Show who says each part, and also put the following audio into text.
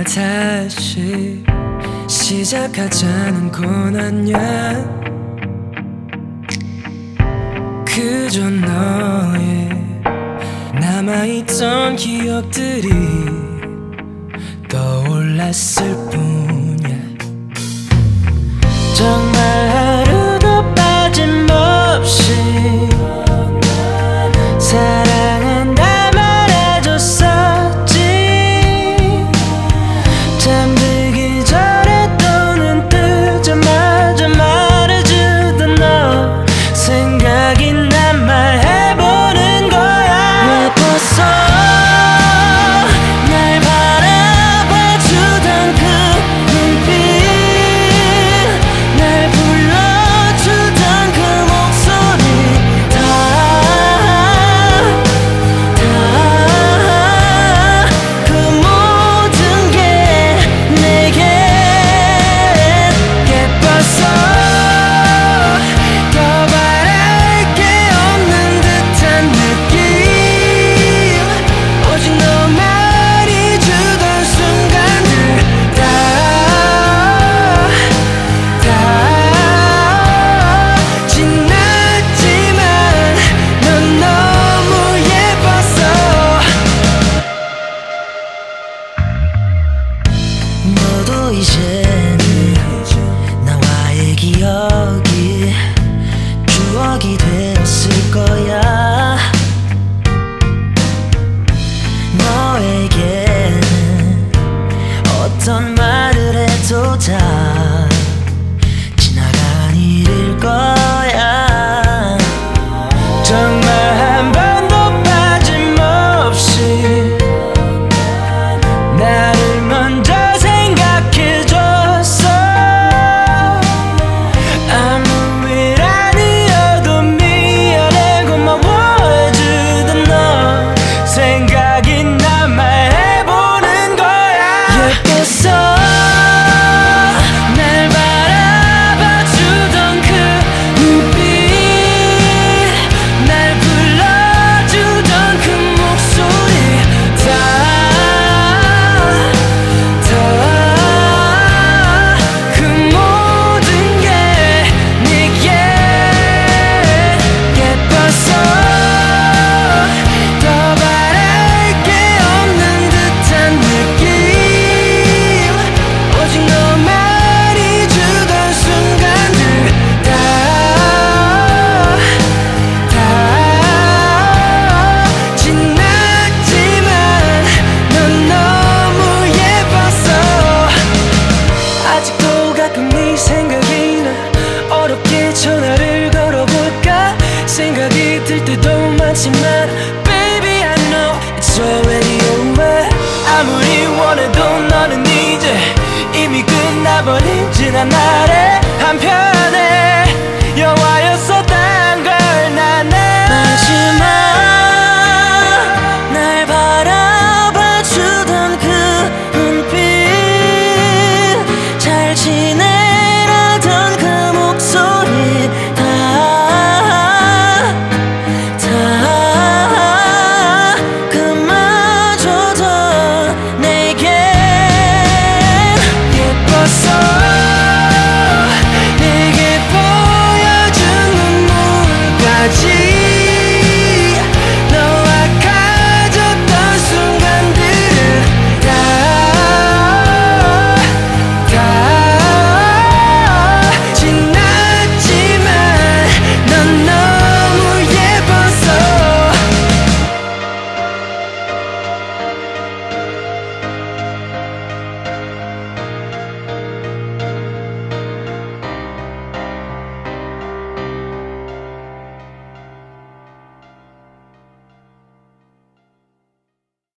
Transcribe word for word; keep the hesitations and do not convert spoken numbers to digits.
Speaker 1: 다시 시작하자는 건 아냐. 그저 너의 남아있던 기억들이 떠올랐을 뿐이야. 정말 하루도 빠짐없이 사랑한다 말해줬었지. 잠들기 전에 또 눈 뜨자마자 말해주던 너 생각이 난 말해보는 거야. 왜 벌써 날 바라봐주던 그 눈빛, 날 불러주던 그 목소리, 다 다 그 모든 게 내게 예뻤어. 더 바랄 게 없는 듯한 느낌, 오직 너만이 주던 순간들 다 다 지났지만 넌 너무 예뻤어. 너도 이제는 나와의 기억이 추억이 되었을 거야. 너에게는 어떤 말을 해도 다 지나간 일일 거야. 정말 한 번도 빠짐없이 나를 먼저 생각해줬어. 아무 일 아니어도 미안해 고마워해주던 너 생각이 나 말해보는 거야. 예뻤어. 날 바라봐주던 그 눈빛, 날 불러주던 그 목소리, 다 다 그 모든 게 내게 예뻤어. 더 바랄 게 없는 듯한 느낌, 오직 너만이 주던 순간들 다 다 지났지만 넌 너무 예뻤어. 아직도 가끔 네 생각이 나. 어렵게 전화를 걸어볼까 생각이 들 때도 많지만 Baby I know it's already over. 아무리 원해도 너는 이제 이미 끝나버린 지난 날의 한편.